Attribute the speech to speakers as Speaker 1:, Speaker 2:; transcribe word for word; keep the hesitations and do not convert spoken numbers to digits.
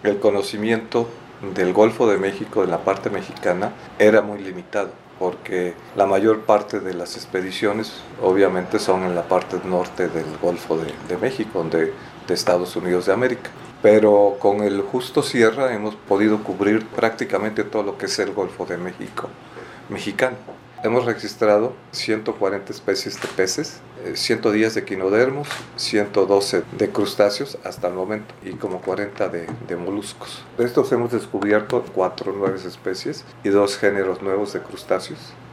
Speaker 1: el conocimiento del Golfo de México, en la parte mexicana, era muy limitado, porque la mayor parte de las expediciones obviamente son en la parte norte del Golfo de, de México, de, de Estados Unidos de América. Pero con el Justo Sierra hemos podido cubrir prácticamente todo lo que es el Golfo de México mexicano. Hemos registrado ciento cuarenta especies de peces, ciento diez de equinodermos, ciento doce de crustáceos hasta el momento y como cuarenta de, de moluscos. De estos hemos descubierto cuatro nuevas especies y dos géneros nuevos de crustáceos.